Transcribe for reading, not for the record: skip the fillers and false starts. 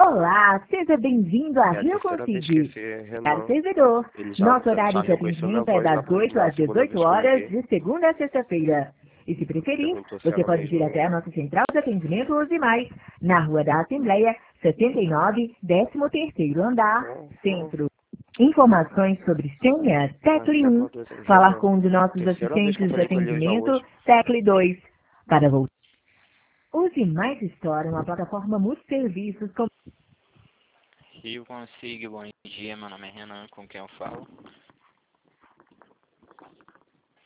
Olá, seja bem-vindo a Rio Consigo. Para servidor, nosso horário de atendimento é das 8 às 18 horas, de segunda a sexta-feira. E se preferir, você pode vir até a nossa central de atendimento Use Mais, na Rua da Assembleia, 79, 13º andar, Centro. Informações sobre senha, tecle 1. Falar com um de nossos assistentes de atendimento, tecle 2. Para voltar. Use Mais Store, uma plataforma multi-serviços com Rio Consigo, bom dia, meu nome é Renan, com quem eu falo?